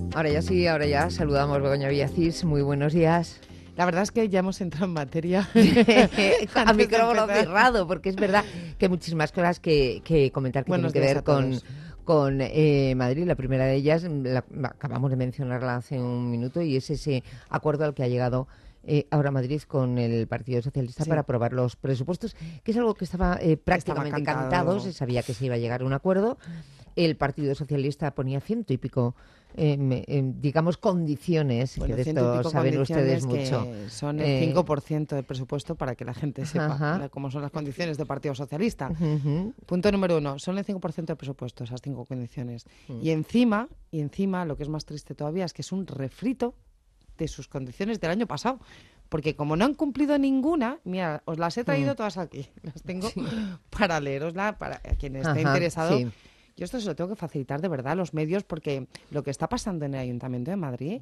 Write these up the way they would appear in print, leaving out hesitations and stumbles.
Ahora ya sí, ahora ya saludamos Begoña Villacís. Muy buenos días. La verdad es que ya hemos entrado en materia. A micrófono cerrado, porque es verdad que hay muchísimas cosas que comentar que tienen que ver con Madrid. La primera de ellas, acabamos de mencionarla hace un minuto, y es ese acuerdo al que ha llegado ahora Madrid con el Partido Socialista para aprobar los presupuestos, que es algo que estaba prácticamente cantado. Se sabía que se iba a llegar a un acuerdo. El Partido Socialista ponía 100 y pico, digamos, condiciones, bueno, que de esto saben ustedes mucho. Que son el 5% del presupuesto, para que la gente sepa cómo son las condiciones del Partido Socialista. Punto número 1, son el 5% del presupuesto, esas 5 condiciones. Y encima, lo que es más triste todavía, es que es un refrito de sus condiciones del año pasado. Porque como no han cumplido ninguna, mira, os las he traído todas aquí. Las tengo para leerosla, para quien esté interesado. Sí. Yo esto se lo tengo que facilitar de verdad a los medios, porque lo que está pasando en el Ayuntamiento de Madrid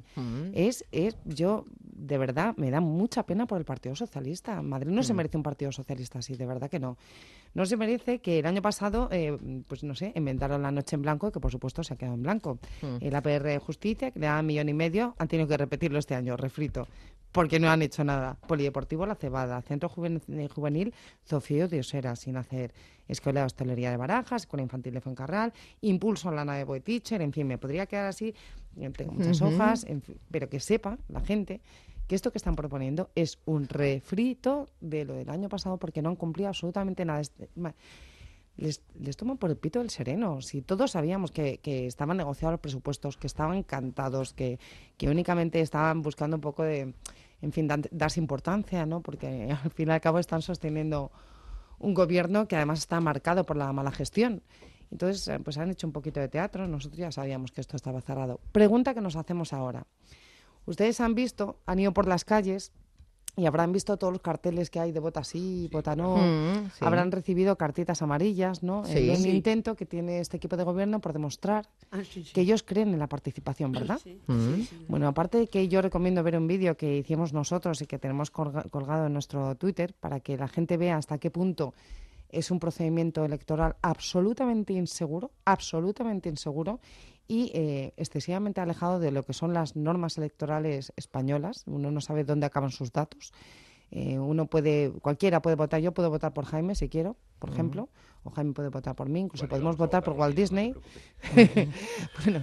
yo de verdad me da mucha pena por el Partido Socialista. Madrid no se merece un Partido Socialista así, de verdad que no. No se merece que el año pasado, pues no sé, inventaron la noche en blanco, que por supuesto se ha quedado en blanco. El APR de Justicia, que le daban 1,5 millones, han tenido que repetirlo este año, refrito, porque no han hecho nada. Polideportivo La Cebada, Centro Juvenil Zofío de Osera, sin hacer. Escuela de Hostelería de Barajas, Escuela Infantil de Fuencarral, Impulso en la nave Boy Teacher, en fin, me podría quedar así, tengo muchas hojas, en fin, pero que sepa la gente que esto que están proponiendo es un refrito de lo del año pasado, porque no han cumplido absolutamente nada. Les toman por el pito del sereno. Si todos sabíamos que estaban negociados los presupuestos, que estaban cantados, que únicamente estaban buscando un poco de, en fin, darse importancia, ¿no? Porque al fin y al cabo están sosteniendo un gobierno que además está marcado por la mala gestión. Entonces, pues han hecho un poquito de teatro. Nosotros ya sabíamos que esto estaba cerrado. Pregunta que nos hacemos ahora. Ustedes han ido por las calles y habrán visto todos los carteles que hay de vota sí, vota no. Sí. Habrán recibido cartitas amarillas, ¿no? Sí, en un intento que tiene este equipo de gobierno por demostrar que ellos creen en la participación, ¿verdad? Sí. Bueno, aparte de que yo recomiendo ver un vídeo que hicimos nosotros y que tenemos colgado en nuestro Twitter, para que la gente vea hasta qué punto es un procedimiento electoral absolutamente inseguro y excesivamente alejado de lo que son las normas electorales españolas. Uno no sabe dónde acaban sus datos. Cualquiera puede votar. Yo puedo votar por Jaime si quiero, por ejemplo, o Jaime puede votar por mí, incluso podemos votar por Walt Disney. Bueno,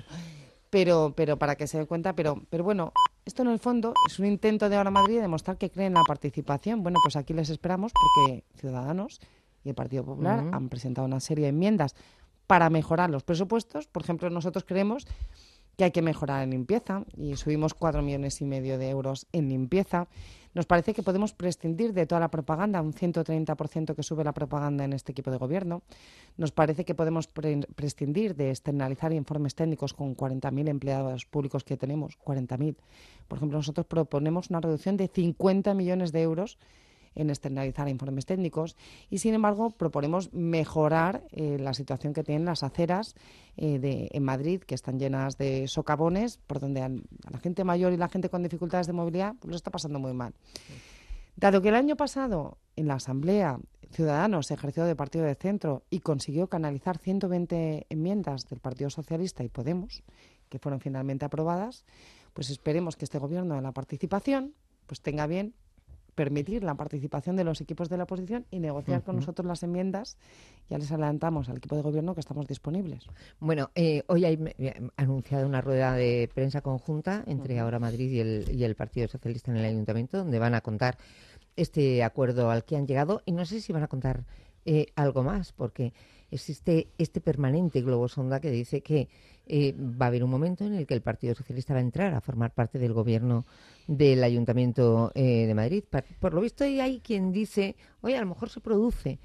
pero para que se dé cuenta, pero bueno, esto en el fondo es un intento de Ahora Madrid de demostrar que creen en la participación. Bueno, pues aquí les esperamos, porque Ciudadanos y el Partido Popular han presentado una serie de enmiendas para mejorar los presupuestos. Por ejemplo, nosotros creemos que hay que mejorar en limpieza y subimos 4,5 millones de euros en limpieza. Nos parece que podemos prescindir de toda la propaganda, un 130% que sube la propaganda en este equipo de gobierno. Nos parece que podemos prescindir de externalizar informes técnicos con 40.000 empleados públicos que tenemos, 40.000. Por ejemplo, nosotros proponemos una reducción de 50 millones de euros en externalizar informes técnicos, y sin embargo proponemos mejorar la situación que tienen las aceras en Madrid, que están llenas de socavones, por donde a la gente mayor y la gente con dificultades de movilidad pues lo está pasando muy mal. Dado que el año pasado en la Asamblea Ciudadanos ejerció de partido de centro y consiguió canalizar 120 enmiendas del Partido Socialista y Podemos, que fueron finalmente aprobadas, pues esperemos que este gobierno de la participación pues tenga bien permitir la participación de los equipos de la oposición y negociar con nosotros las enmiendas. Ya les adelantamos al equipo de gobierno que estamos disponibles. Bueno, hoy hay anunciado una rueda de prensa conjunta entre Ahora Madrid y el Partido Socialista en el Ayuntamiento, donde van a contar este acuerdo al que han llegado, y no sé si van a contar algo más, porque existe este permanente globo sonda que dice que va a haber un momento en el que el Partido Socialista va a entrar a formar parte del gobierno del Ayuntamiento de Madrid. Por lo visto hay quien dice, oye, a lo mejor se produce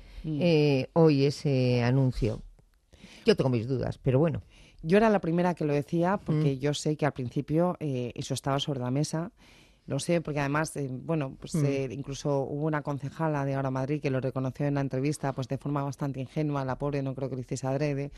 hoy ese anuncio. Yo tengo mis dudas, pero bueno. Yo era la primera que lo decía, porque yo sé que al principio eso estaba sobre la mesa. Lo sé porque además, incluso hubo una concejala de Ahora Madrid que lo reconoció en la entrevista, pues de forma bastante ingenua. La pobre no creo que lo hiciese adrede.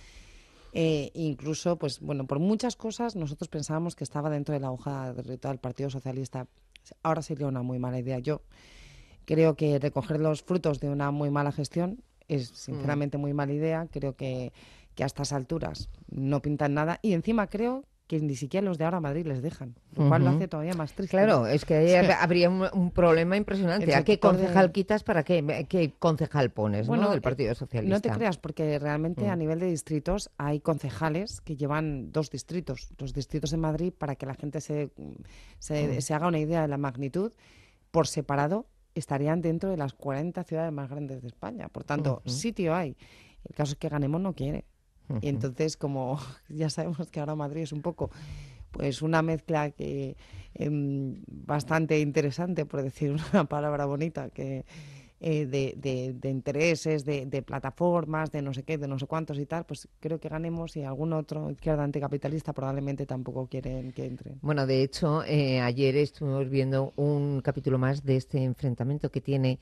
Incluso, pues bueno, por muchas cosas nosotros pensábamos que estaba dentro de la hoja de ruta del Partido Socialista. Ahora sería una muy mala idea. Yo creo que recoger los frutos de una muy mala gestión es sinceramente muy mala idea. Creo que a estas alturas no pintan nada, y encima creo que ni siquiera los de Ahora Madrid les dejan, lo cual lo hace todavía más triste. Claro, es que ahí habría un problema impresionante. ¿A qué concejal quitas para qué concejal pones, ¿no? Del Partido Socialista? No te creas, porque realmente a nivel de distritos hay concejales que llevan 2 distritos, los distritos de Madrid, para que la gente se haga una idea de la magnitud. Por separado estarían dentro de las 40 ciudades más grandes de España. Por tanto, sitio hay. El caso es que Ganemos no quiere. Y entonces, como ya sabemos que ahora Madrid es un poco pues una mezcla que bastante interesante, por decir una palabra bonita, que de intereses, de plataformas, de no sé qué, de no sé cuántos y tal, pues creo que Ganemos y algún otro izquierda anticapitalista probablemente tampoco quieren que entren. Bueno, de hecho, ayer estuvimos viendo un capítulo más de este enfrentamiento que tiene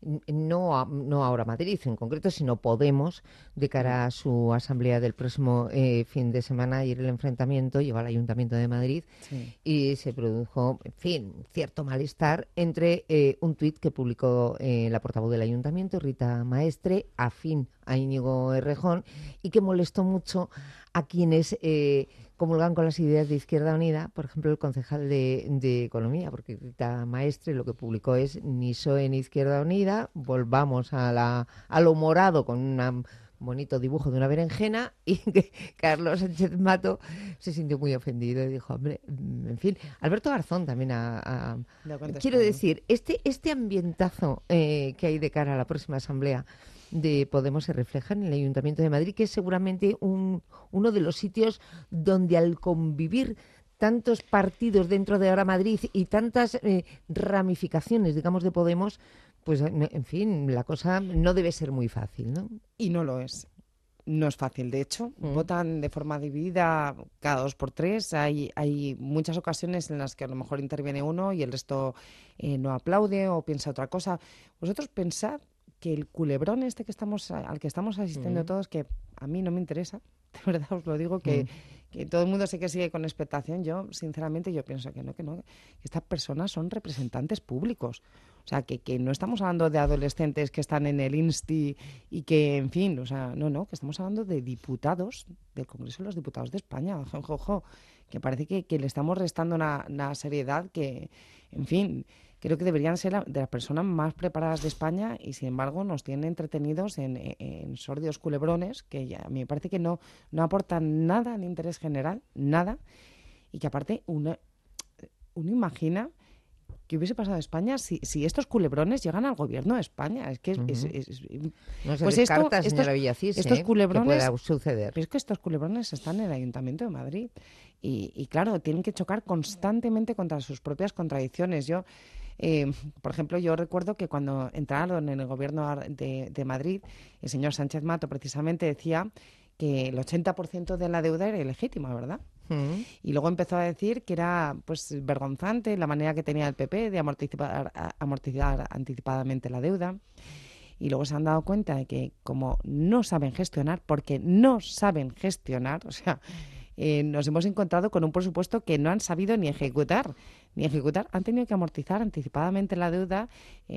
no Ahora Madrid en concreto, sino Podemos, de cara a su asamblea del próximo fin de semana. Ayer el enfrentamiento llegó al Ayuntamiento de Madrid y se produjo, en fin, cierto malestar entre un tuit que publicó la portavoz del Ayuntamiento, Rita Maestre, afín a Íñigo Errejón, y que molestó mucho a quienes comulgan con las ideas de Izquierda Unida, por ejemplo, el concejal de Economía, porque Rita Maestre lo que publicó es ni PSOE ni Izquierda Unida, volvamos a lo morado con un bonito dibujo de una berenjena, y que Carlos Sánchez Mato se sintió muy ofendido y dijo, hombre, en fin, Alberto Garzón también quiero decir, este ambientazo que hay de cara a la próxima asamblea de Podemos se refleja en el Ayuntamiento de Madrid, que es seguramente uno de los sitios donde, al convivir tantos partidos dentro de Ahora Madrid y tantas ramificaciones, digamos, de Podemos, pues, en fin, la cosa no debe ser muy fácil, ¿no? Y no lo es. No es fácil. De hecho, votan de forma dividida cada 2 por 3. Hay muchas ocasiones en las que a lo mejor interviene uno y el resto no aplaude o piensa otra cosa. Vosotros pensad que el culebrón al que estamos asistiendo todos, que a mí no me interesa, de verdad os lo digo, que todo el mundo sé que sigue con expectación. Yo, sinceramente, pienso que no, que estas personas son representantes públicos. O sea, que no estamos hablando de adolescentes que están en el Insti y que, en fin, o sea, no, que estamos hablando de diputados del Congreso de los Diputados de España, que parece que le estamos restando una seriedad que, en fin, creo que deberían ser de las personas más preparadas de España, y sin embargo nos tienen entretenidos en sórdidos culebrones que ya, a mí me parece que no aportan nada al interés general, nada, y que aparte uno imagina ¿qué hubiese pasado en España si estos culebrones llegan al gobierno de España? Es que no se descarta, señora Villacís, estos culebrones, que pueda suceder. Pero es que estos culebrones están en el Ayuntamiento de Madrid y claro, tienen que chocar constantemente contra sus propias contradicciones. Por ejemplo, yo recuerdo que cuando entraron en el gobierno de Madrid, el señor Sánchez Mato precisamente decía que el 80% de la deuda era ilegítima, ¿verdad? Y luego empezó a decir que era pues vergonzante la manera que tenía el PP de amortizar anticipadamente la deuda. Y luego se han dado cuenta de que como no saben gestionar, porque no saben gestionar, o sea, nos hemos encontrado con un presupuesto que no han sabido ni ejecutar. Han tenido que amortizar anticipadamente la deuda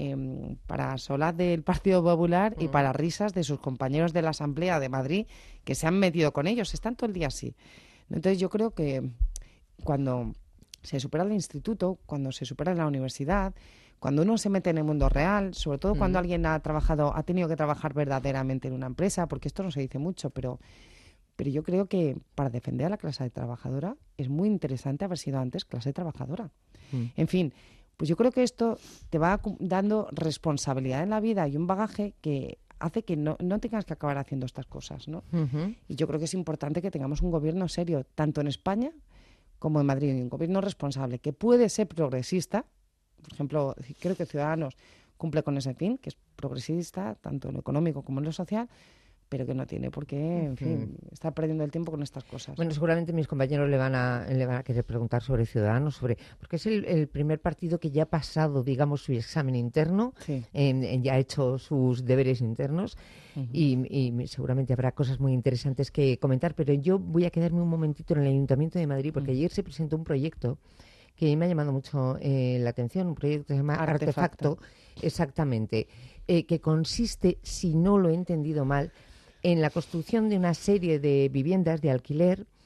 para solas del Partido Popular y para risas de sus compañeros de la Asamblea de Madrid, que se han metido con ellos. Están todo el día así. Entonces yo creo que cuando se supera el instituto, cuando se supera la universidad, cuando uno se mete en el mundo real, sobre todo cuando alguien ha tenido que trabajar verdaderamente en una empresa, porque esto no se dice mucho, pero yo creo que para defender a la clase trabajadora es muy interesante haber sido antes clase trabajadora. En fin, pues yo creo que esto te va dando responsabilidad en la vida y un bagaje que hace que no tengas que acabar haciendo estas cosas, ¿no? Y yo creo que es importante que tengamos un gobierno serio, tanto en España como en Madrid, un gobierno responsable, que puede ser progresista. Por ejemplo, creo que Ciudadanos cumple con ese fin, que es progresista, tanto en lo económico como en lo social, pero que no tiene por qué, en fin, estar perdiendo el tiempo con estas cosas. Bueno, seguramente mis compañeros le van a querer preguntar sobre Ciudadanos, porque es el primer partido que ya ha pasado, digamos, su examen interno, ya ha hecho sus deberes internos, y seguramente habrá cosas muy interesantes que comentar, pero yo voy a quedarme un momentito en el Ayuntamiento de Madrid, porque ayer se presentó un proyecto que me ha llamado mucho la atención, un proyecto que se llama Artefacto, exactamente, que consiste, si no lo he entendido mal, en la construcción de una serie de viviendas de alquiler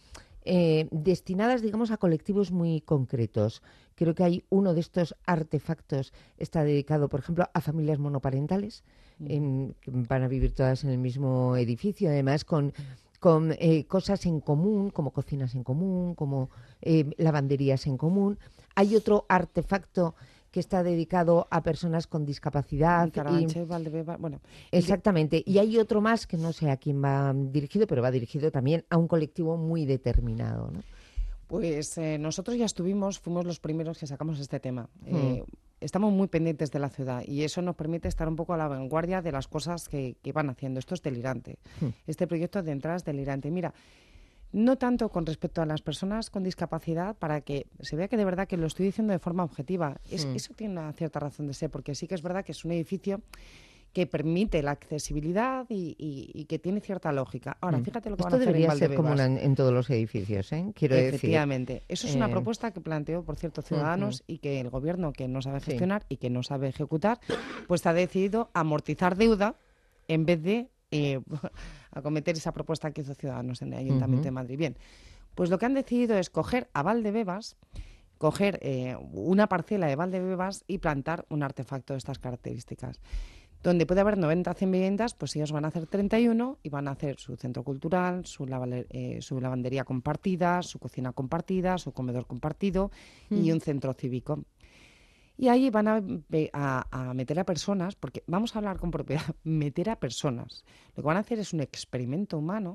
destinadas, digamos, a colectivos muy concretos. Creo que hay uno de estos artefactos está dedicado, por ejemplo, a familias monoparentales, que van a vivir todas en el mismo edificio, además con cosas en común, como cocinas en común, como lavanderías en común. Hay otro artefacto que está dedicado a personas con discapacidad. Carabanchel, Valdebebas, bueno. Exactamente. Y hay otro más que no sé a quién va dirigido, pero va dirigido también a un colectivo muy determinado, ¿no? Pues nosotros ya fuimos los primeros que sacamos este tema. Estamos muy pendientes de la ciudad y eso nos permite estar un poco a la vanguardia de las cosas que van haciendo. Esto es delirante. Este proyecto de entrada es delirante. Mira, no tanto con respecto a las personas con discapacidad, para que se vea que de verdad que lo estoy diciendo de forma objetiva. Eso tiene una cierta razón de ser, porque sí que es verdad que es un edificio que permite la accesibilidad y que tiene cierta lógica. Ahora, fíjate lo que van a hacer en Valdebebas. Esto debería ser común en todos los edificios, quiero decir. Efectivamente. Eso es una propuesta que planteó, por cierto, Ciudadanos y que el Gobierno, que no sabe gestionar y que no sabe ejecutar, pues ha decidido amortizar deuda en vez de acometer esa propuesta que hizo Ciudadanos en el Ayuntamiento de Madrid. Bien, pues lo que han decidido es coger a Valdebebas, coger una parcela de Valdebebas y plantar un artefacto de estas características. Donde puede haber 90 100 viviendas, pues ellos van a hacer 31 y van a hacer su centro cultural, su lavandería compartida, su cocina compartida, su comedor compartido y un centro cívico. Y ahí van a meter a personas, porque vamos a hablar con propiedad, meter a personas. Lo que van a hacer es un experimento humano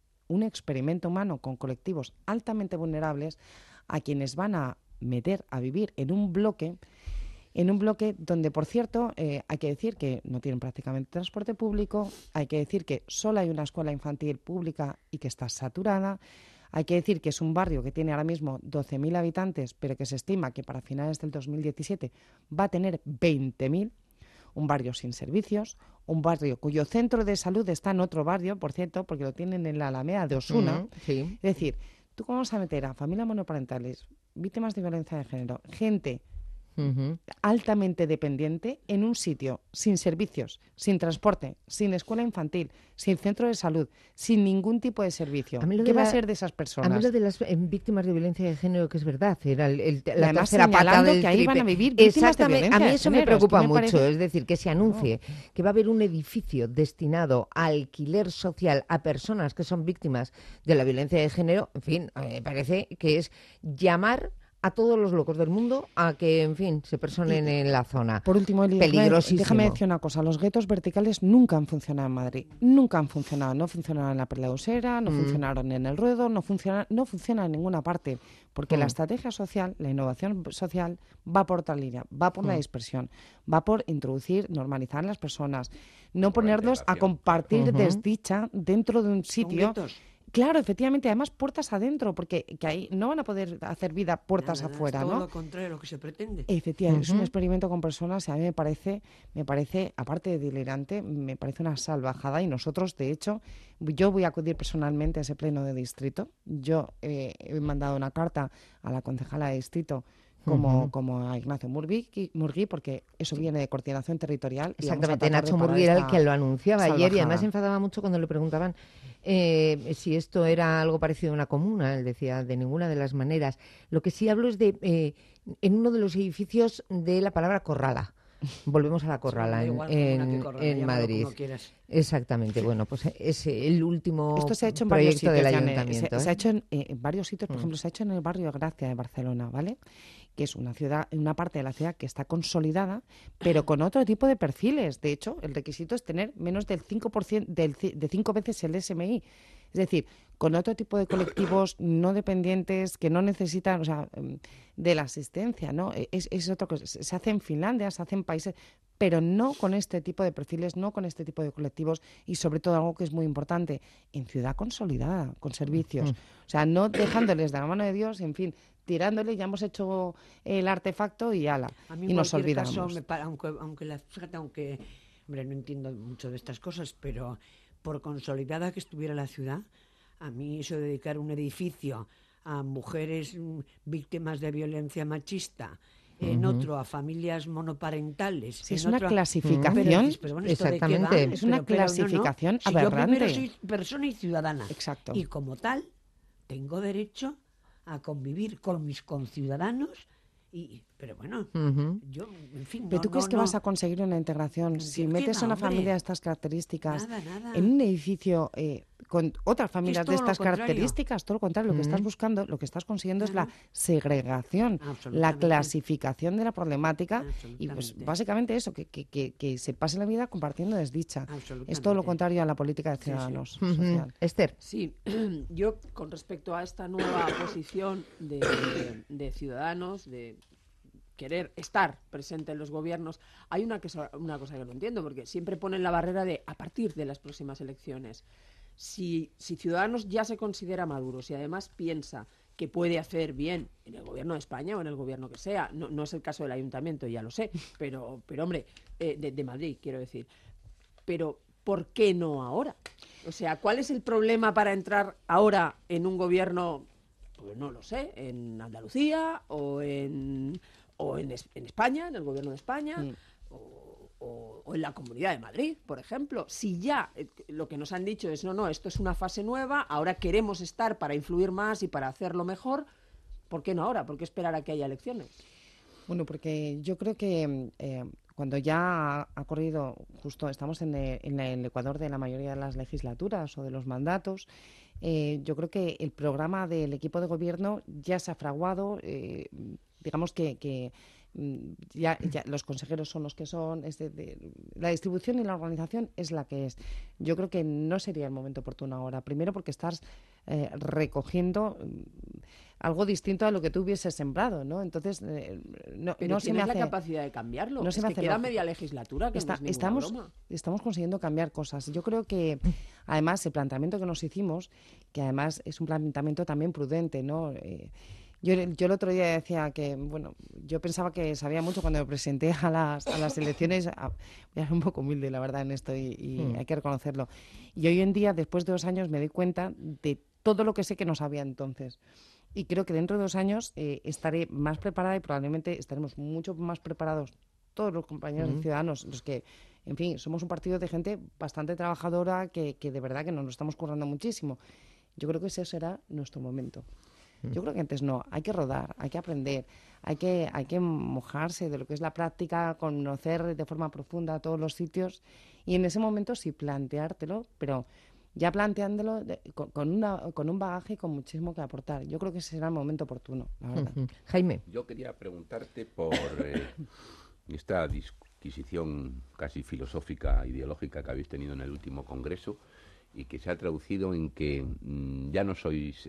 con colectivos altamente vulnerables a quienes van a meter a vivir en un bloque donde, por cierto, hay que decir que no tienen prácticamente transporte público, hay que decir que solo hay una escuela infantil pública y que está saturada, hay que decir que es un barrio que tiene ahora mismo 12.000 habitantes, pero que se estima que para finales del 2017 va a tener 20.000, un barrio sin servicios, un barrio cuyo centro de salud está en otro barrio, por cierto, porque lo tienen en la Alameda de Osuna. Es decir, ¿tú cómo vas a meter a familias monoparentales, víctimas de violencia de género, gente altamente dependiente en un sitio sin servicios, sin transporte, sin escuela infantil, sin centro de salud, sin ningún tipo de servicio? ¿Qué va a ser de esas personas? A mí lo de las víctimas de violencia de género, que es verdad, era la además tercera pata del que ahí tripe. van a vivir víctimas de violencia a mí eso de género. me preocupa mucho, parece... es decir, que se anuncie que va a haber un edificio destinado a alquiler social a personas que son víctimas de la violencia de género. En fin, me parece que es llamar a todos los locos del mundo a que, en fin, se personen en la zona. Por último, Eli, déjame decir una cosa. Los guetos verticales nunca han funcionado en Madrid. Nunca han funcionado. No funcionaron en la Perla de Usera, no funcionaron en El Ruedo, no funcionan en ninguna parte. Porque la estrategia social, la innovación social, va por otra línea. Va por la dispersión. Va por introducir, normalizar a las personas. No ponerlos a compartir desdicha dentro de un sitio. Claro, efectivamente, además puertas adentro, porque que ahí no van a poder hacer vida puertas afuera, es todo ¿no? lo contrario de lo que se pretende. Efectivamente, es un experimento con personas y a mí me parece, aparte de delirante, me parece una salvajada y nosotros, de hecho, yo voy a acudir personalmente a ese pleno de distrito. Yo he mandado una carta a la concejala de distrito como a Ignacio Murgui, porque eso viene de coordinación territorial. Exactamente, Nacho Murgui era el que lo anunciaba ayer y además se enfadaba mucho cuando le preguntaban si esto era algo parecido a una comuna. Él decía, de ninguna de las maneras. Lo que sí hablo es de en uno de los edificios de la palabra corrala. Volvemos a la corrala en Madrid. Exactamente. Bueno, pues es el último Esto se ha hecho en proyecto varios del sitios, ayuntamiento. Se ha hecho en varios sitios, por ejemplo, se ha hecho en el barrio de Gracia de Barcelona, ¿vale? Que es una ciudad, una parte de la ciudad que está consolidada, pero con otro tipo de perfiles. De hecho, el requisito es tener menos del 5%, de 5 veces el SMI. Es decir, con otro tipo de colectivos no dependientes que no necesitan, o sea, de la asistencia, ¿no? Es otra cosa. Se hace en Finlandia, se hace en países, pero no con este tipo de perfiles, no con este tipo de colectivos y sobre todo algo que es muy importante, en ciudad consolidada, con servicios. O sea, no dejándoles de la mano de Dios, en fin, tirándole, ya hemos hecho el artefacto y ala, y nos olvidamos. Aunque, hombre, no entiendo mucho de estas cosas, pero por consolidada que estuviera la ciudad, a mí eso de dedicar un edificio a mujeres víctimas de violencia machista, en otro a familias monoparentales. Sí, es una clasificación. Pero bueno, exactamente. Es una clasificación aberrante. Si yo primero soy persona y ciudadana. Exacto. Y como tal, tengo derecho a convivir con mis conciudadanos. Pero bueno, yo, en fin... ¿Pero tú crees que vas a conseguir una integración si metes a una familia de estas características en un edificio con otras familias de estas características? Todo lo contrario, lo que estás buscando, lo que estás consiguiendo es la segregación, la clasificación de la problemática y pues básicamente eso, que se pase la vida compartiendo desdicha. Es todo lo contrario a la política de Ciudadanos social. Esther. Sí, yo con respecto a esta nueva posición de Ciudadanos, de querer estar presente en los gobiernos, hay una cosa que no entiendo, porque siempre ponen la barrera de a partir de las próximas elecciones. Si Ciudadanos ya se considera maduro, si además piensa que puede hacer bien en el gobierno de España o en el gobierno que sea, no es el caso del ayuntamiento, ya lo sé, pero hombre, de Madrid, quiero decir. Pero, ¿por qué no ahora? O sea, ¿cuál es el problema para entrar ahora en un gobierno, pues no lo sé, en Andalucía o en España, en el gobierno de España, o en la Comunidad de Madrid, por ejemplo? Si ya lo que nos han dicho es, no, esto es una fase nueva, ahora queremos estar para influir más y para hacerlo mejor, ¿por qué no ahora? ¿Por qué esperar a que haya elecciones? Bueno, porque yo creo que cuando ya ha corrido, justo estamos en el ecuador de la mayoría de las legislaturas o de los mandatos, yo creo que el programa del equipo de gobierno ya se ha fraguado, digamos que ya los consejeros son los que son, la distribución y la organización es la que es. Yo creo que no sería el momento oportuno ahora. Primero porque estás recogiendo algo distinto a lo que tú hubieses sembrado, ¿no? Entonces, no se me hace... la capacidad de cambiarlo. No se me hace queda media legislatura, que no es ninguna broma. Estamos consiguiendo cambiar cosas. Yo creo que, además, el planteamiento que nos hicimos, que además es un planteamiento también prudente, ¿no? Yo el otro día decía que, bueno, yo pensaba que sabía mucho cuando me presenté a las elecciones. Voy a ser un poco humilde, la verdad, en esto, y hay que reconocerlo. Y hoy en día, después de 2 años, me doy cuenta de todo lo que sé que no sabía entonces. Y creo que dentro de 2 años estaré más preparada y probablemente estaremos mucho más preparados todos los compañeros de Ciudadanos, los que, en fin, somos un partido de gente bastante trabajadora que de verdad que nos lo estamos currando muchísimo. Yo creo que ese será nuestro momento. Yo creo que antes no, hay que rodar, hay que aprender, hay que mojarse de lo que es la práctica, conocer de forma profunda todos los sitios y en ese momento sí planteártelo, pero ya planteándolo con un bagaje y con muchísimo que aportar. Yo creo que ese será el momento oportuno, la verdad. Jaime. Yo quería preguntarte por esta disquisición casi filosófica, ideológica que habéis tenido en el último congreso y que se ha traducido en que ya no sois...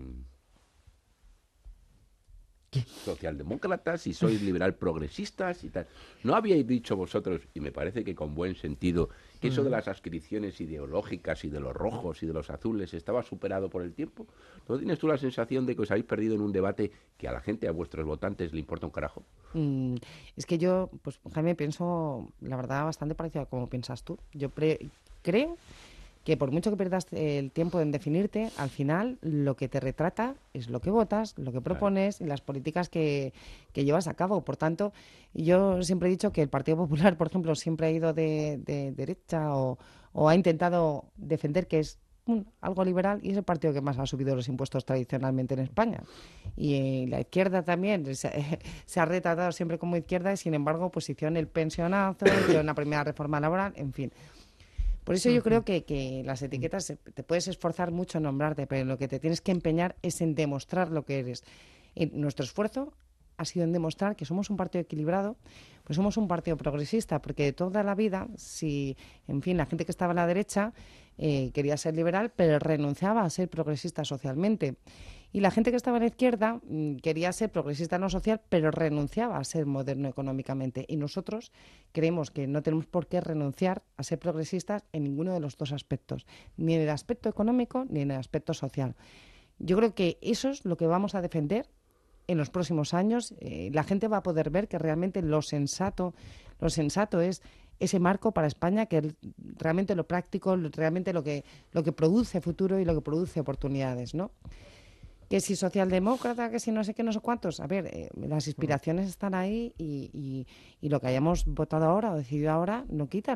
socialdemócratas y sois liberal progresistas y tal. ¿No habíais dicho vosotros, y me parece que con buen sentido, que eso de las adscripciones ideológicas y de los rojos y de los azules estaba superado por el tiempo? ¿No tienes tú la sensación de que os habéis perdido en un debate que a la gente, a vuestros votantes, le importa un carajo? Es que yo, pues Jaime, pienso, la verdad, bastante parecido a como piensas tú. Yo creo que por mucho que pierdas el tiempo en definirte, al final lo que te retrata es lo que votas, lo que propones y las políticas que llevas a cabo. Por tanto, yo siempre he dicho que el Partido Popular, por ejemplo, siempre ha ido de derecha o ha intentado defender que es algo liberal y es el partido que más ha subido los impuestos tradicionalmente en España. Y la izquierda también se ha retratado siempre como izquierda y, sin embargo, pues hicieron el pensionazo, hicieron la primera reforma laboral, en fin. Por eso yo creo que las etiquetas te puedes esforzar mucho en nombrarte, pero lo que te tienes que empeñar es en demostrar lo que eres. Y nuestro esfuerzo ha sido en demostrar que somos un partido equilibrado, pues somos un partido progresista, porque de toda la vida, si, en fin, la gente que estaba a la derecha quería ser liberal, pero renunciaba a ser progresista socialmente. Y la gente que estaba a la izquierda quería ser progresista no social, pero renunciaba a ser moderno económicamente. Y nosotros creemos que no tenemos por qué renunciar a ser progresistas en ninguno de los dos aspectos, ni en el aspecto económico ni en el aspecto social. Yo creo que eso es lo que vamos a defender en los próximos años. La gente va a poder ver que realmente lo sensato es ese marco para España, que realmente lo práctico, realmente lo que produce futuro y lo que produce oportunidades, ¿no? Que si socialdemócrata, que si no sé qué, no sé cuántos. A ver, las inspiraciones están ahí y lo que hayamos votado ahora o decidido ahora no quita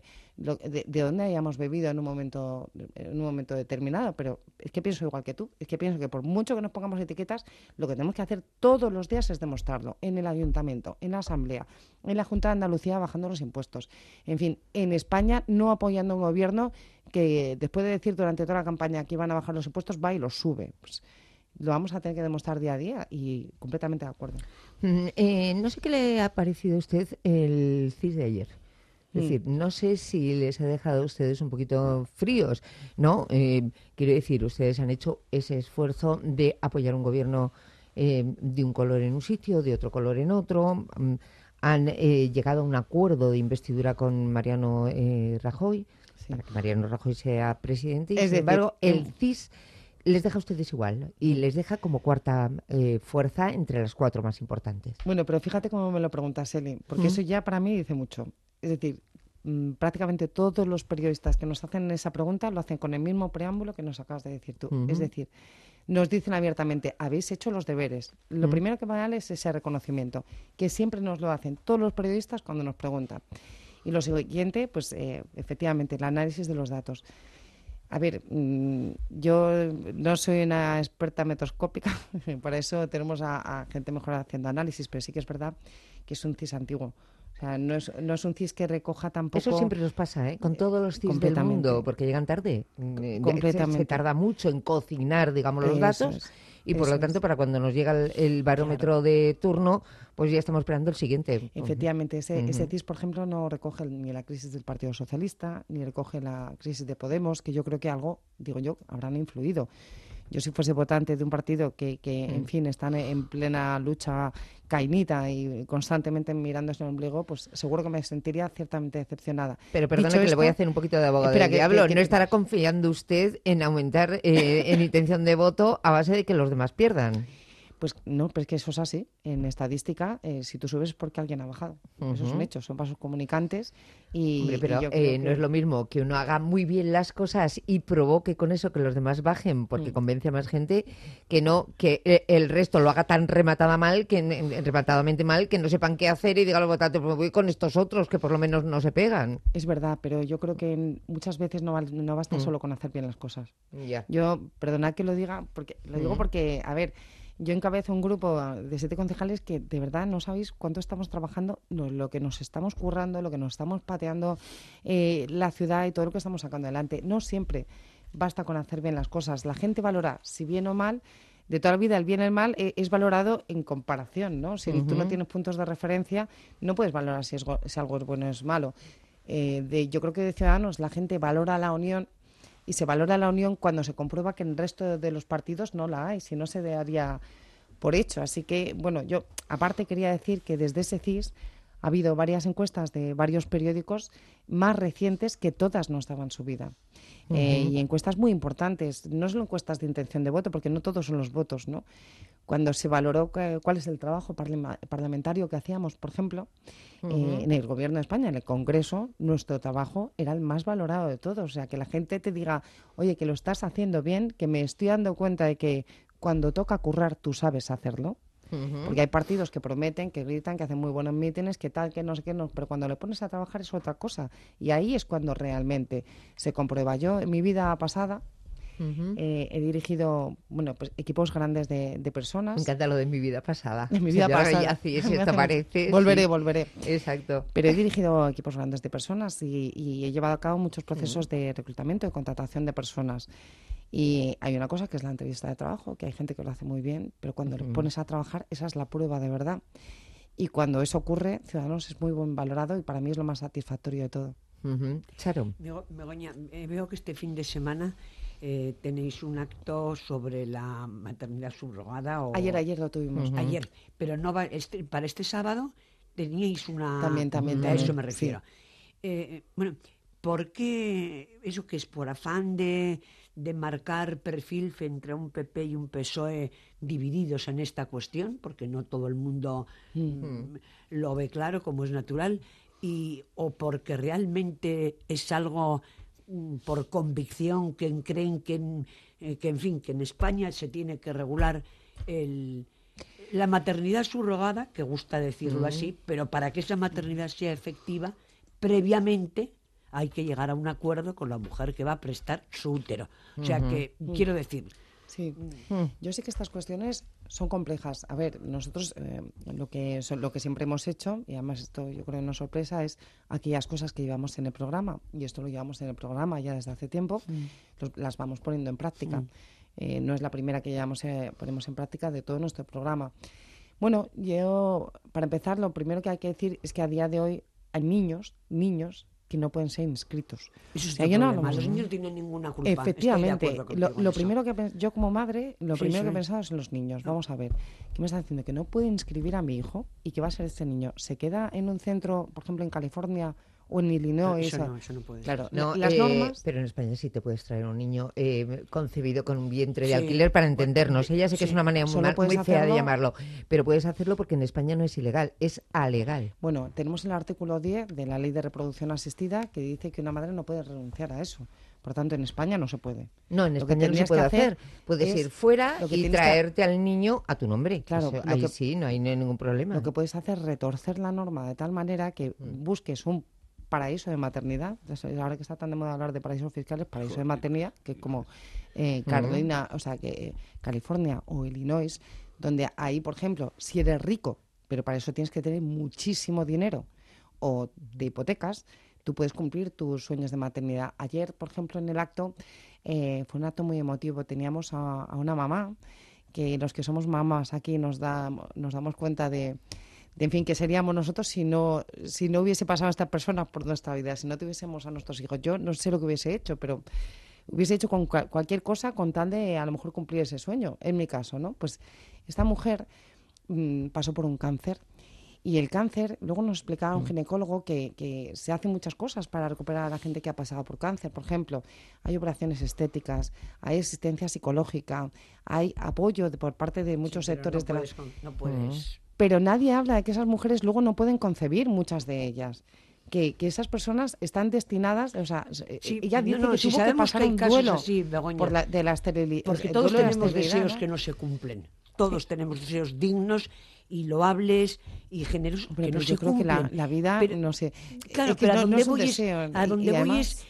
de dónde hayamos bebido en un momento determinado. Pero es que pienso igual que tú. Es que pienso que por mucho que nos pongamos etiquetas, lo que tenemos que hacer todos los días es demostrarlo. En el Ayuntamiento, en la Asamblea, en la Junta de Andalucía bajando los impuestos. En fin, en España no apoyando a un gobierno que después de decir durante toda la campaña que iban a bajar los impuestos, va y los sube. Pues, lo vamos a tener que demostrar día a día y completamente de acuerdo. No sé qué le ha parecido a usted el CIS de ayer. Es decir, no sé si les ha dejado a ustedes un poquito fríos, ¿no? Quiero decir, ustedes han hecho ese esfuerzo de apoyar un gobierno de un color en un sitio, de otro color en otro. Han llegado a un acuerdo de investidura con Mariano Rajoy, para que Mariano Rajoy sea presidente. Y, sin embargo, el CIS les deja a ustedes igual y les deja como cuarta fuerza entre las cuatro más importantes. Bueno, pero fíjate cómo me lo preguntas, Eli, porque eso ya para mí dice mucho. Es decir, prácticamente todos los periodistas que nos hacen esa pregunta lo hacen con el mismo preámbulo que nos acabas de decir tú. Es decir, nos dicen abiertamente, habéis hecho los deberes. Lo primero que me da es ese reconocimiento, que siempre nos lo hacen todos los periodistas cuando nos preguntan. Y lo siguiente, pues efectivamente, el análisis de los datos. A ver, yo no soy una experta metroscópica, para eso tenemos a gente mejor haciendo análisis, pero sí que es verdad que es un CIS antiguo. O sea, no es un CIS que recoja tampoco... Eso siempre nos pasa, con todos los CIS del mundo, porque llegan tarde. Completamente. Se tarda mucho en cocinar, digamos, los datos. Y por lo tanto, para cuando nos llega el barómetro de turno, pues ya estamos esperando el siguiente. Efectivamente, ese CIS, por ejemplo, no recoge ni la crisis del Partido Socialista, ni recoge la crisis de Podemos, que yo creo que algo, digo yo, habrán influido. Yo si fuese votante de un partido que en fin, están en plena lucha cainita y constantemente mirándose el ombligo, pues seguro que me sentiría ciertamente decepcionada. Pero perdone que le voy a hacer un poquito de abogado del diablo. ¿No estará confiando usted en aumentar en intención de voto a base de que los demás pierdan? Pues no, pero es que eso es así. En estadística, si tú subes es porque alguien ha bajado. Eso es un hecho, son vasos comunicantes. Hombre, pero no es lo mismo que uno haga muy bien las cosas y provoque con eso que los demás bajen porque convence a más gente, que no que el resto lo haga tan rematadamente mal que no sepan qué hacer y digan los votantes, pues voy con estos otros que por lo menos no se pegan. Es verdad, pero yo creo que muchas veces no basta solo con hacer bien las cosas. Ya. Yo, perdonad que lo diga, digo porque, a ver... Yo encabezo un grupo de 7 concejales que de verdad no sabéis cuánto estamos trabajando, lo que nos estamos currando, lo que nos estamos pateando la ciudad y todo lo que estamos sacando adelante. No siempre basta con hacer bien las cosas. La gente valora si bien o mal. De toda la vida el bien y el mal es valorado en comparación, ¿no? Si tú no tienes puntos de referencia, no puedes valorar si algo es bueno o es malo. Yo creo que de Ciudadanos la gente valora la unión. Y se valora la unión cuando se comprueba que en el resto de los partidos no la hay, si no se daría por hecho. Así que, bueno, yo aparte quería decir que desde ese CIS ha habido varias encuestas de varios periódicos más recientes que todas nos daban subida. Y encuestas muy importantes, no solo encuestas de intención de voto, porque no todos son los votos, ¿no? Cuando se valoró cuál es el trabajo parlamentario que hacíamos, por ejemplo, en el Gobierno de España, en el Congreso, nuestro trabajo era el más valorado de todos. O sea, que la gente te diga, oye, que lo estás haciendo bien, que me estoy dando cuenta de que cuando toca currar tú sabes hacerlo. Porque hay partidos que prometen, que gritan, que hacen muy buenos mítines, que tal, que no sé qué, no, pero cuando le pones a trabajar es otra cosa. Y ahí es cuando realmente se comprueba. Yo, en mi vida pasada, he dirigido pues, equipos grandes de personas. Me encanta lo de mi vida pasada. En mi vida pasada. Volveré. Exacto. Pero he dirigido equipos grandes de personas y he llevado a cabo muchos procesos de reclutamiento, de contratación de personas. Y hay una cosa que es la entrevista de trabajo, que hay gente que lo hace muy bien, pero cuando le pones a trabajar, esa es la prueba de verdad. Y cuando eso ocurre, Ciudadanos es muy buen valorado y para mí es lo más satisfactorio de todo. Charo. Begoña, veo que este fin de semana tenéis un acto sobre la maternidad subrogada. Ayer lo tuvimos. Ayer, pero no para este sábado teníais una... También. A eso me refiero. Sí. Bueno, ¿por qué eso que es por afán de marcar perfil entre un PP y un PSOE divididos en esta cuestión? Porque no todo el mundo lo ve claro, como es natural, o porque realmente es algo por convicción, que creen que en fin, que en España se tiene que regular la maternidad subrogada, que gusta decirlo así, pero para que esa maternidad sea efectiva, previamente hay que llegar a un acuerdo con la mujer que va a prestar su útero. O sea que, quiero decir... Sí, yo sé que estas cuestiones son complejas. A ver, nosotros lo que siempre hemos hecho, y además esto yo creo que no es sorpresa, es aquellas cosas que llevamos en el programa, y esto lo llevamos en el programa ya desde hace tiempo, las vamos poniendo en práctica. No es la primera que ponemos en práctica de todo nuestro programa. Bueno, yo, para empezar, lo primero que hay que decir es que a día de hoy hay niños que no pueden ser inscritos. Eso es los niños no tienen ninguna culpa. Efectivamente. Lo primero que yo como madre, lo primero que he pensado es en los niños. Vamos a ver, ¿qué me está diciendo? Que no puedo inscribir a mi hijo y ¿qué va a ser este niño? ¿Se queda en un centro, por ejemplo, en California o en Illinois? Eso no puede claro, ser. No, las normas... Pero en España sí te puedes traer un niño concebido con un vientre de alquiler para entendernos. Ella sé que es una manera muy fea de llamarlo, pero puedes hacerlo porque en España no es ilegal, es alegal. Bueno, tenemos el artículo 10 de la Ley de Reproducción Asistida que dice que una madre no puede renunciar a eso. Por tanto, en España no se puede. No, en España no se puede hacer. Puedes ir fuera y traerte al niño a tu nombre. Claro, ahí sí, no hay ningún problema. Lo que puedes hacer es retorcer la norma de tal manera que busques un paraíso de maternidad. Ahora que está tan de moda hablar de paraísos fiscales, paraíso de maternidad, que es como California o Illinois, donde ahí, por ejemplo, si eres rico, pero para eso tienes que tener muchísimo dinero o de hipotecas, tú puedes cumplir tus sueños de maternidad. Ayer, por ejemplo, en el acto, fue un acto muy emotivo. Teníamos a una mamá, que los que somos mamás aquí nos damos cuenta de en fin, que seríamos nosotros si no hubiese pasado esta persona por nuestra vida, si no tuviésemos a nuestros hijos. Yo no sé lo que hubiese hecho, pero hubiese hecho con cualquier cosa con tal de a lo mejor cumplir ese sueño, en mi caso, ¿no? Pues esta mujer pasó por un cáncer. Y el cáncer, luego nos explicaba un ginecólogo que se hacen muchas cosas para recuperar a la gente que ha pasado por cáncer. Por ejemplo, hay operaciones estéticas, hay asistencia psicológica, hay apoyo por parte de muchos sectores de la... No puedes... Pero nadie habla de que esas mujeres luego no pueden concebir, muchas de ellas. Que esas personas están destinadas, o sea, ella dice que tuvo que pasar un duelo así, Begoña, por la esterilidad. Porque todos tenemos deseos que no se cumplen. Todos tenemos deseos dignos y loables y generosos que no se cumplen. Creo que la vida, pero, no sé... Claro, pero a donde voy es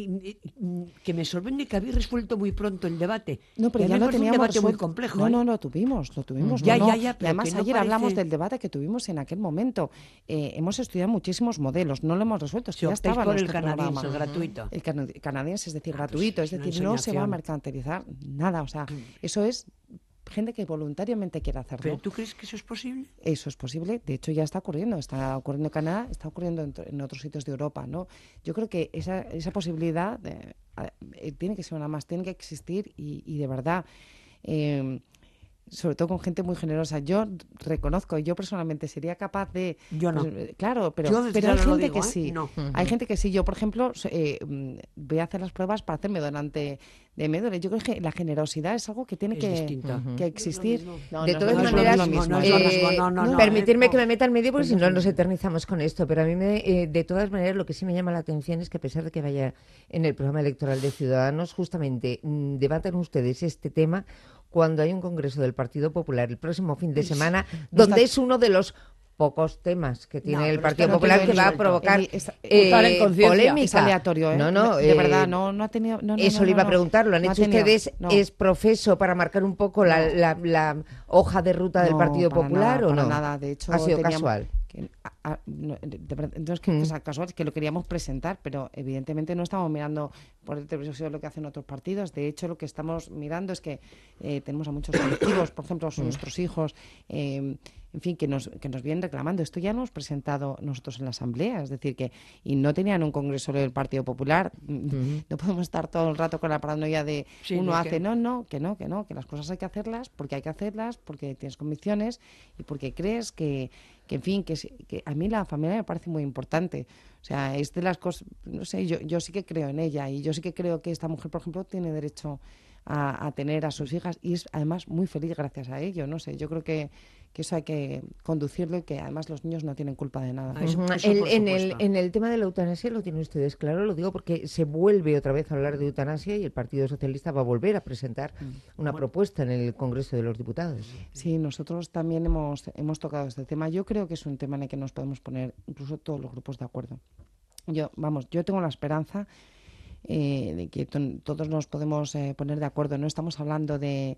que me sorprende que habéis resuelto muy pronto el debate. No, pero ya lo teníamos un debate muy complejo. No, lo tuvimos. Ya, y además ayer hablamos del debate que tuvimos en aquel momento. Hemos estudiado muchísimos modelos, no lo hemos resuelto. Ya estaba por el canadiense, gratuito. El canadiense, es decir, gratuito, es decir, no se va a mercantilizar nada. O sea, eso es... gente que voluntariamente quiere hacerlo. ¿Pero tú crees que eso es posible? Eso es posible. De hecho, ya está ocurriendo en Canadá, está ocurriendo en otros sitios de Europa, ¿no? Yo creo que esa posibilidad tiene que ser una más, tiene que existir y de verdad... sobre todo con gente muy generosa. Yo reconozco, yo personalmente sería capaz de... Yo no. Pues, claro, pero hay gente que sí. No. Hay gente que sí. Yo, por ejemplo, voy a hacer las pruebas para hacerme donante de médula. Yo creo que la generosidad es algo que tiene que existir. De todas maneras, permitirme que me meta en medio porque si no nos eternizamos con esto. Pero a mí, de todas maneras, lo que sí me llama la atención es que a pesar de que vaya en el programa electoral de Ciudadanos, justamente debatan ustedes este tema cuando hay un congreso del Partido Popular el próximo fin de semana, donde es uno de los pocos temas que tiene el Partido Popular que va a provocar polémica. Es aleatorio, ¿eh? De verdad, no ha tenido... Eso le iba a preguntar, ¿lo han hecho ustedes? ¿Es profeso para marcar un poco la hoja de ruta del Partido Popular o no? Nada, de hecho... ¿Ha sido casual? No es que sea casual, es que lo queríamos presentar, pero evidentemente no estamos mirando por el televisor lo que hacen otros partidos. De hecho, lo que estamos mirando es que tenemos a muchos colectivos, por ejemplo, nuestros hijos, en fin, que nos vienen reclamando. Esto ya lo hemos presentado nosotros en la Asamblea, es decir, y no tenían un congreso del Partido Popular. No podemos estar todo el rato con la paranoia de que las cosas hay que hacerlas, porque tienes convicciones y porque crees que en fin, que a mí la familia me parece muy importante. O sea, es de las cosas, no sé, yo sí que creo en ella y yo sí que creo que esta mujer, por ejemplo, tiene derecho a tener a sus hijas y es además muy feliz gracias a ello. No sé, yo creo que eso hay que conducirlo y que además los niños no tienen culpa de nada. En el tema de la eutanasia lo tienen ustedes claro, lo digo porque se vuelve otra vez a hablar de eutanasia y el Partido Socialista va a volver a presentar una propuesta en el Congreso de los Diputados. Sí, nosotros también hemos tocado este tema. Yo creo que es un tema en el que nos podemos poner incluso todos los grupos de acuerdo. Yo tengo la esperanza de que todos nos podemos poner de acuerdo. No estamos hablando de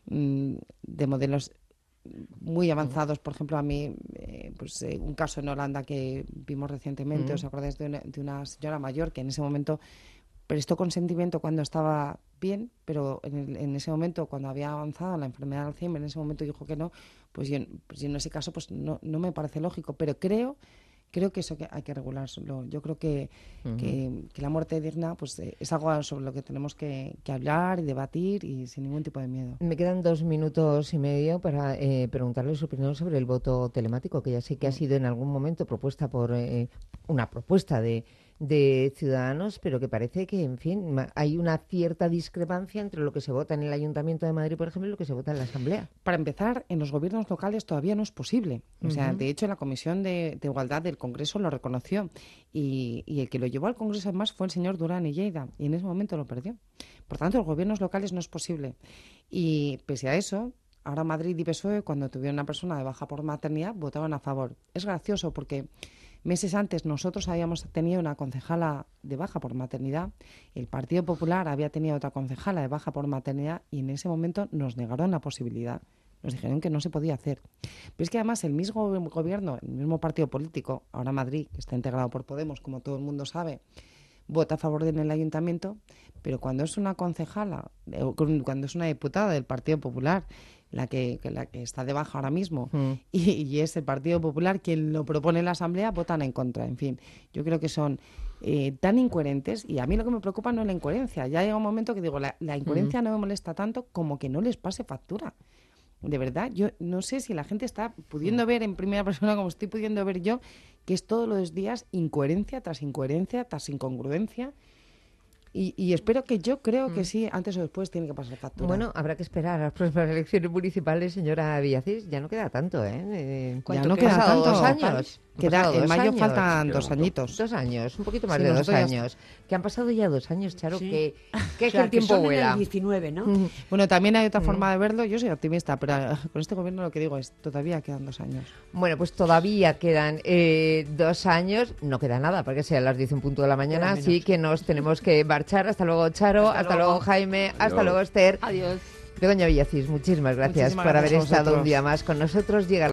modelos muy avanzados. Por ejemplo, a mí, un caso en Holanda que vimos recientemente, ¿os acordáis de una señora mayor que en ese momento prestó consentimiento cuando estaba bien, pero en ese momento, cuando había avanzado la enfermedad de Alzheimer, en ese momento dijo que no, pues yo en ese caso pues no me parece lógico, pero creo que eso hay que regularlo. Yo creo que la muerte digna pues es algo sobre lo que tenemos que hablar y debatir y sin ningún tipo de miedo. Me quedan 2 minutos y medio para preguntarle su opinión sobre el voto telemático, que ya sé que ha sido en algún momento propuesta por una propuesta de Ciudadanos, pero que parece que, en fin, hay una cierta discrepancia entre lo que se vota en el Ayuntamiento de Madrid, por ejemplo, y lo que se vota en la Asamblea. Para empezar, en los gobiernos locales todavía no es posible. O sea, de hecho, la Comisión de Igualdad del Congreso lo reconoció y el que lo llevó al Congreso además fue el señor Durán y Lleida y en ese momento lo perdió. Por tanto, en los gobiernos locales no es posible. Y pese a eso, ahora Madrid y PSOE, cuando tuvieron una persona de baja por maternidad, votaban a favor. Es gracioso porque meses antes nosotros habíamos tenido una concejala de baja por maternidad, el Partido Popular había tenido otra concejala de baja por maternidad y en ese momento nos negaron la posibilidad. Nos dijeron que no se podía hacer. Pero es que además el mismo gobierno, el mismo partido político, ahora Madrid, que está integrado por Podemos, como todo el mundo sabe, vota a favor en el ayuntamiento, pero cuando es una concejala, cuando es una diputada del Partido Popular, la que está de baja ahora mismo, y es el Partido Popular quien lo propone en la Asamblea, votan en contra. En fin, yo creo que son tan incoherentes, y a mí lo que me preocupa no es la incoherencia. Ya llega un momento que digo, la incoherencia no me molesta tanto como que no les pase factura. De verdad, yo no sé si la gente está pudiendo ver en primera persona, como estoy pudiendo ver yo, que es todos los días incoherencia tras incongruencia. Y espero que yo creo que sí, antes o después tiene que pasar factura. Bueno, habrá que esperar a las próximas elecciones municipales, señora Villacís. Ya no queda tanto, ¿eh? Ya no queda tanto. 2 años. En mayo faltan 2 añitos. 2 años, un poquito más de 2 años. Que han pasado ya 2 años, Charo, que el tiempo vuela. En el 19, ¿no? Bueno, también hay otra forma de verlo. Yo soy optimista, pero con este gobierno lo que digo es, todavía quedan 2 años. Bueno, pues todavía quedan 2 años. No queda nada, porque sea las 10:00 de la mañana, así que nos tenemos que marchar. Hasta luego, Charo. Hasta luego, Jaime. Hasta luego, Esther. Adiós. Begoña Villacís, muchísimas gracias por haber estado un día más con nosotros. Llega